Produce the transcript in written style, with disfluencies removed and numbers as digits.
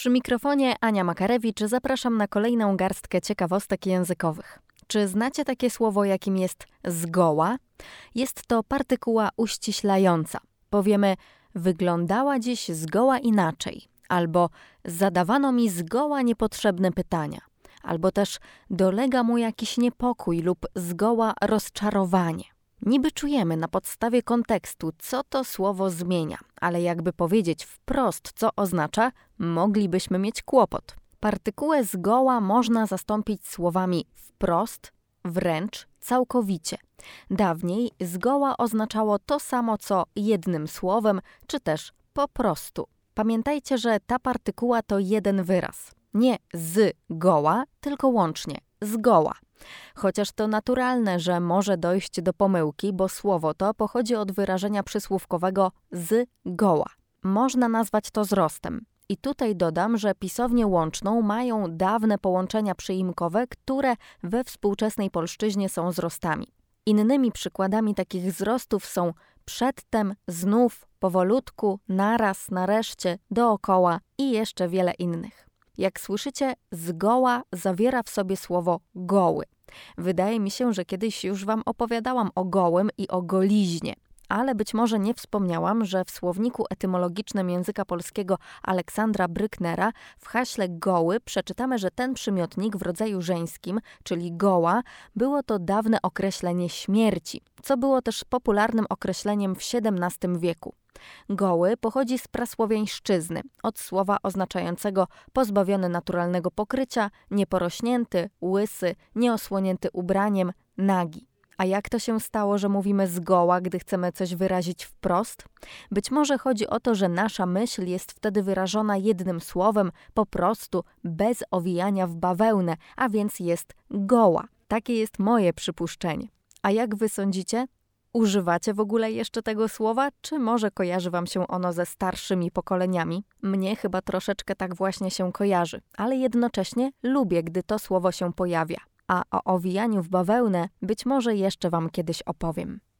Przy mikrofonie Ania Makarewicz, zapraszam na kolejną garstkę ciekawostek językowych. Czy znacie takie słowo, jakim jest zgoła? Jest to partykuła uściślająca. Powiemy, wyglądała dziś zgoła inaczej, albo zadawano mi zgoła niepotrzebne pytania, albo też dolega mu jakiś niepokój lub zgoła rozczarowanie. Niby czujemy na podstawie kontekstu, co to słowo zmienia, ale jakby powiedzieć wprost, co oznacza, moglibyśmy mieć kłopot. Partykułę zgoła można zastąpić słowami wprost, wręcz, całkowicie. Dawniej zgoła oznaczało to samo, co jednym słowem, czy też po prostu. Pamiętajcie, że ta partykuła to jeden wyraz. Nie z goła, tylko łącznie zgoła. Chociaż to naturalne, że może dojść do pomyłki, bo słowo to pochodzi od wyrażenia przysłówkowego z goła. Można nazwać to wzrostem. I tutaj dodam, że pisownię łączną mają dawne połączenia przyimkowe, które we współczesnej polszczyźnie są wzrostami. Innymi przykładami takich wzrostów są przedtem, znów, powolutku, naraz, nareszcie, dookoła i jeszcze wiele innych. Jak słyszycie, zgoła zawiera w sobie słowo goły. Wydaje mi się, że kiedyś już Wam opowiadałam o gołym i o goliźnie, ale być może nie wspomniałam, że w słowniku etymologicznym języka polskiego Aleksandra Brücknera w haśle goły przeczytamy, że ten przymiotnik w rodzaju żeńskim, czyli goła, było to dawne określenie śmierci, co było też popularnym określeniem w XVII wieku. Goły pochodzi z prasłowiańszczyzny, od słowa oznaczającego pozbawiony naturalnego pokrycia, nieporośnięty, łysy, nieosłonięty ubraniem, nagi. A jak to się stało, że mówimy zgoła, gdy chcemy coś wyrazić wprost? Być może chodzi o to, że nasza myśl jest wtedy wyrażona jednym słowem, po prostu, bez owijania w bawełnę, a więc jest goła. Takie jest moje przypuszczenie. A jak wy sądzicie? Używacie w ogóle jeszcze tego słowa, czy może kojarzy wam się ono ze starszymi pokoleniami? Mnie chyba troszeczkę tak właśnie się kojarzy, ale jednocześnie lubię, gdy to słowo się pojawia. A o owijaniu w bawełnę być może jeszcze wam kiedyś opowiem.